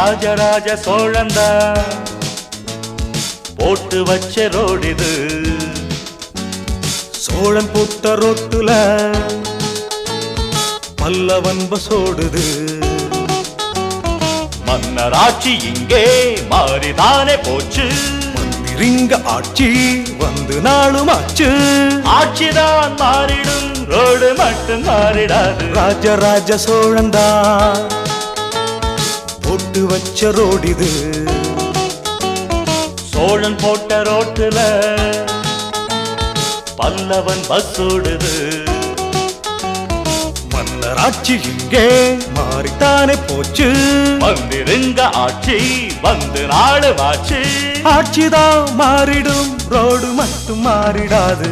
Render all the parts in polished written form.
ராஜராஜ சோழந்தா போட்டு வச்ச ரோடிது சோழன் போட்ட ரோட்டுல பல்லவன் பசோடுது மன்னராட்சி இங்கே மாறிதானே போச்சு மந்திரிங்க ஆட்சி வந்து நாளும் ஆச்சு ஆட்சிதான் மாறிடும் ரோடு மட்டும் மாறிடாது ராஜராஜ சோழந்தா போட்டு வச்ச ரோடிது சோழன் போட்ட ரோட்டுல பல்லவன் பஸ் ஓடுது மன்னராட்சி இங்கே மாறித்தானே போச்சு மந்திருங்க ஆட்சி வந்து நாடு ஆச்சு ஆட்சிதான் மாறிடும் ரோடு மட்டும் மாறிடாது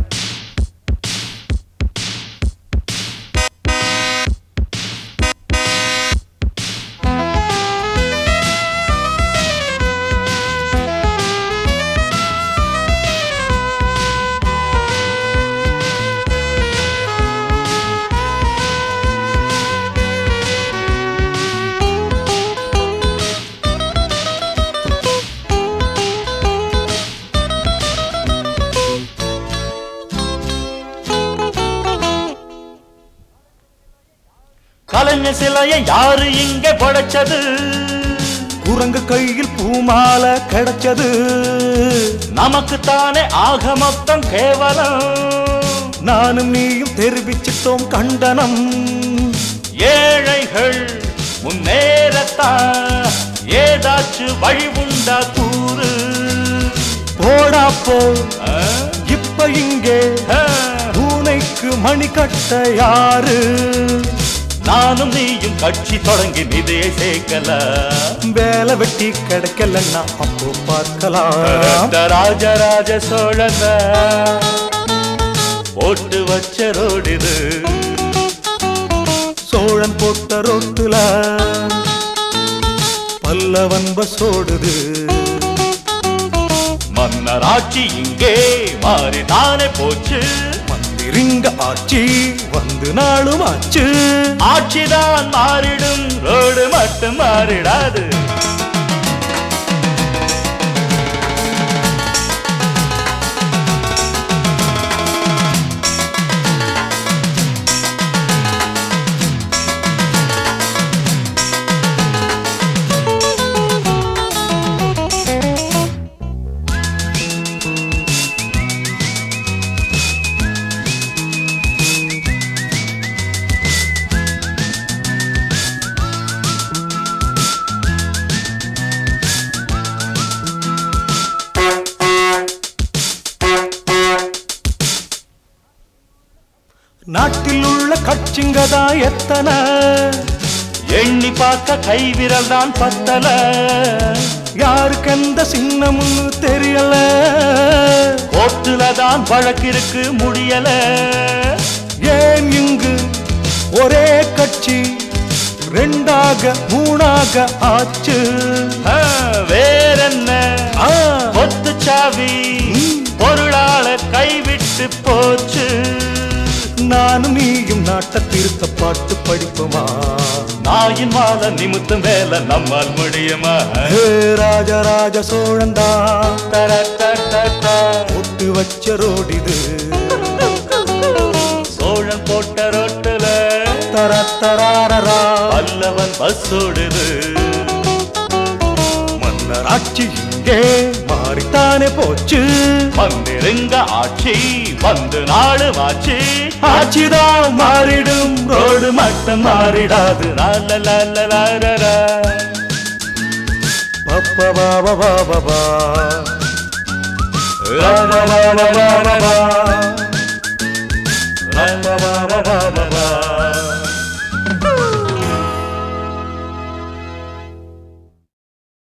கலைஞர் சிலையை யாரு இங்க படைச்சது குரங்கு கையில் பூமாலை கிடைச்சது நமக்கு தானே ஆக மொத்தம் கேவலம் நானும் நீயும் தெரிவிச்சிட்டோம் கண்டனம் ஏழைகள் முன்னேறத்தான் ஏதாச்சும் வழி உண்டா கூறு போடா போ இப்ப இங்கே பூனைக்கு மணி கட்ட யாரு நானும் நீயும் கட்சி தொடங்கி நிதியை சேர்க்கல வேலை வெட்டி கிடைக்கலன்னா அப்போ பார்க்கலாம் ராஜராஜ சோழன் போட்டு வச்ச ரோடிது சோழன் போட்ட ரோட்டுல பல்லவன் பசோடுது மன்னராட்சி இங்கே மாறிதானே போச்சு மந்திரிங்க ஆட்சி வந்து நாளும் ஆச்சு ஆட்சிதான் மாறிடும் ரோடு மட்டும் மாறிடாது நாட்டில் உள்ள கட்சிங்கதான் எத்தனை எண்ணி பார்க்க கைவிரல் தான் பத்தல யாருக்கு எந்த சின்னமுன்னு தெரியல கோர்ட்டுல தான் வழக்கிருக்கு முடியல ஏன் இங்கு ஒரே கட்சி ரெண்டாக மூணாக ஆச்சு வேறென்ன கொத்து சாவி பொருளாள கைவிட்டு போச்சு நானும் நீயும் நாட்டை திருத்த பாட்டு படிப்போமா நாயின் மாலை நிமித்தம் வேலை நம்மால் முடியுமா ராஜராஜ சோழந்தா போட்டு வச்ச ரோடிது சோழன் போட்ட ரோட்டுல தரத்தராரா பல்லவன் பஸ் ஓடுது மன்னராட்சி இங்கே மாறித்தானே போச்சு மந்திருங்க ஆட்சி வந்து நாடு ஆச்சு ஆட்சிதான் மாறிடும் ரோடு மட்டும் மாறிடாது லாலலாலலாரரா. பப்ப பாபா பாபா லாலலாலலாரரா. பாபா பாபா